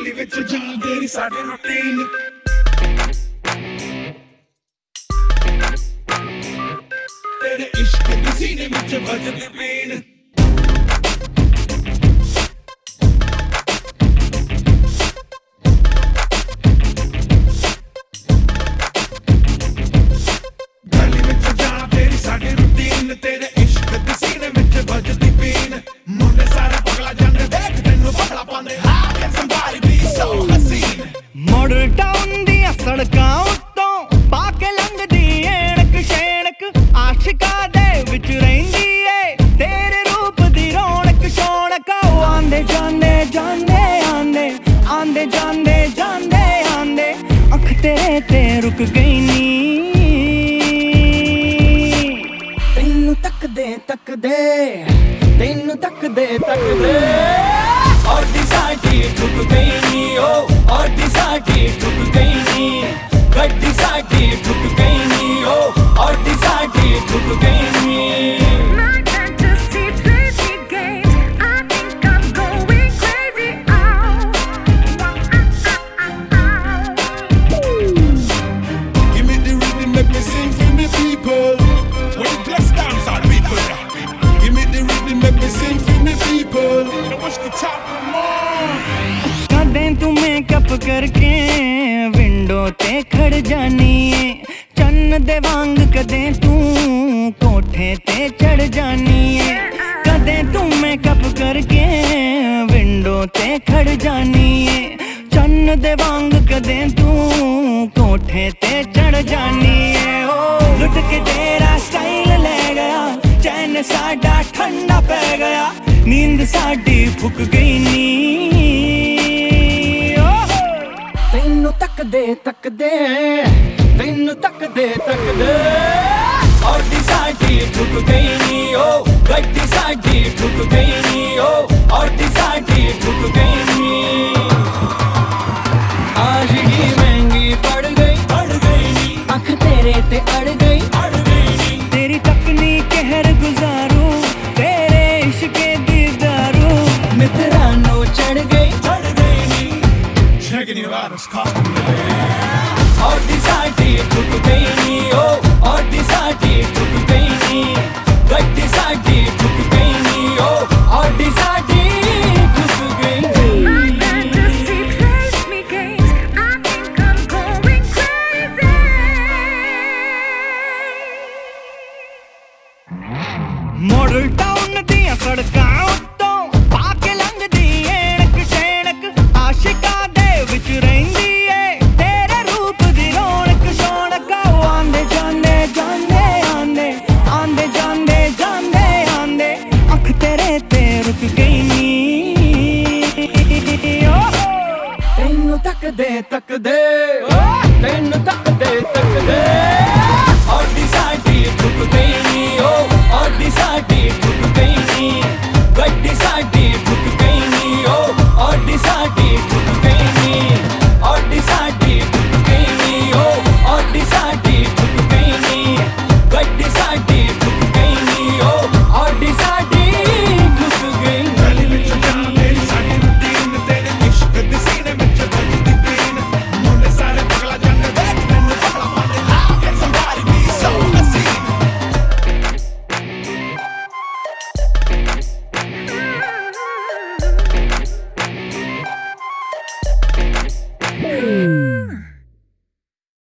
ਗਲੀ ਵਿੱਚ ਜਾਣ ਤੇਰੀ ਸਾਡੇ ਰੂਟੀਨ ਤੇਰੇ ਇਸ਼ਕ ਦੀ ਸੀਨੇ ਵਿੱਚ ਵੱਜਦੀ ਪੀਣ ਗਲੀ ਵਿੱਚ ਜਾਣ ਤੇਰੀ ਸਾਡੇ ਰੂਟੀਨ ਤੇਰੇ ਇਸ਼ਕ ਦੀ ਸੀਨੇ ਵਿੱਚ ਵੱਜਦੀ ਪੀਣ ਮੁੰਡੇ ਸਾਰੇ ਪਗਲਾ ਜਾਂਦੇ ਦੇਖ ਤੈਨੂੰ ਪਗਲਾ ਪਾਉਂਦੇ How can somebody be so ਹਸੀਨ ਮਾਡਲ ਟਾਊਨ ਦੀਆਂ ਸੜਕਾਂ ਉੱਤੋਂ ਪਾ ਕੇ ਲੰਘਦੀ ਐਣਕ ਸ਼ੈਣਕ ਆਸ਼ਿਕਾਂ ਦੇ ਵਿੱਚ ਰਹਿੰਦੀ ਏ ਤੇਰੇ ਰੂਪ ਦੀ ਰੌਣਕ ਸ਼ੌਣਕ ਆਂਦੇ ਜਾਂਦੇ ਜਾਂਦੇ ਆਂਦੇ ਆਂਦੇ ਜਾਂਦੇ ਜਾਂਦੇ ਆਂਦੇ ਅੱਖ ਤੇਰੇ ਤੇ ਰੁਕ ਗਈ ਨੀ ਤੈਨੂੰ ਤੱਕਦੇ ਤੱਕਦੇ ਤੈਨੂੰ ਤੱਕਦੇ ਤੱਕਦੇ ਔਰ ਦੀ ਸਾਡੀ ਠੁਕ ਗਈ ਨੀ ਔਰ ਦੀ ਸਾਡੀ ਠੁਕ ਗਈ ਨੀ ਗੱਡੀ ਸਾਡੀ ਠੁਕ ਗਈ ਨੀ ਔਰ ਦੀ ਸਾਡੀ ਠੁਕ ਗਈ ਨੀ Make me sing for me people. When the blessed dance all people. Give me the rhythm, make me sing for me people. Now watch the top of the morning. ਕਦੇ ਤੂੰ ਮੇਕਅਪ ਕਰਕੇ ਵਿੰਡੋ ਤੇ ਖੜ ਜਾਨੀ ਏ ਚੰਨ ਦੇ ਵਾਂਗ ਕਦੇ ਤੂੰ ਕੋਠੇ ਤੇ ਚੜ ਜਾਨੀ ਏ ਕਦੇ ਤੂੰ ਮੇਕਅਪ ਕਰਕੇ ਵਿੰਡੋ ਤੇ ਖੜ ਜਾਨੀ ਏ ਚੰਨ ਦੇ ਵਾਂਗ ਕਦੇ ਤੂੰ ਕੋਠੇ ਤੇ ਚੜ ਜਾਨੀ ਏ ਲੁੱਟ ਕੇ ਤੇਰਾ ਸਟਾਈਲ ਲੈ ਗਿਆ ਚੈਨ ਸਾਡਾ ਠੰਡਾ ਪੈ ਗਿਆ ਨੀਂਦ ਸਾਡੀ ਫੁੱਕ ਗਈ ਨੀ ਤੈਨੂੰ ਤੱਕਦੇ ਤੱਕਦੇ ਤੈਨੂੰ ਤੱਕਦੇ ਤੱਕਦੇ ਔਰ ਦੀ ਸਾਡੀ ਠੁਕ ਗਈ ਨੀ ਗੱਡੀ ਸਾਡੀ ਠੁਕ ਗਈ ਨੀ ਔਰ ਦੀ ਸਾਡੀ ਠੁਕ ਗਈ ਨੀ ਆਸ਼ਿਕੀ ਮਹਿੰਗੀ ਪੜ ਗਈ ਨੀ ਅੱਖ ਤੇਰੇ ਤੇ ਅੜ ਗਈ ਨੀ ਤੇਰੀ ਤੱਕਨੀ ਕਹਿਰ ਗੁਜ਼ਾਰੂ ਤੇਰੇ ਇਸ਼ਕੇ ਦੀ ਦਾਰੂ ਮਿੱਤਰਾਂ ਨੂੰ ਚੜ ਗਈ ਨੀ Checking you out, it's costing me. ਔਰ ਦੀ ਸਾਡੀ ਠੁਕ ਗਈ ਨੀ ਔਰ ਦੀ ਸਾਡੀ ਠੁਕ ਗਈ ਨੀ ਗੱਡੀ ਸਾਡੀ ਠੁਕ ਗਈ ਨੀ ਔਰ ਦੀ ਸਾਡੀ ਠੁਕ ਗਈ ਨੀ ਮਾਡਲ ਟਾਊਨ ਦੀਆਂ ਸੜਕਾਂ ਉੱਤੋਂ ਪਾ ਕੇ ਲੰਘਦੀ ਐਣਕ ਸ਼ੈਣਕ ਆਸ਼ਿਕਾਂ ਦੇ ਵਿੱਚ ਰਹਿੰਦੀ ਏ ਤੇਰੇ ਰੂਪ ਦੀ ਰੌਣਕ ਸ਼ੌਣਕ ਆਂਦੇ ਜਾਂਦੇ ਜਾਂਦੇ ਆਂਦੇ ਆਂਦੇ ਜਾਂਦੇ ਜਾਂਦੇ ਆਂਦੇ ਅੱਖ ਤੇਰੇ ਤੇ ਰੁਕ ਗਈ ਨੀ ਤੈਨੂੰ ਤੱਕਦੇ ਤੱਕਦੇ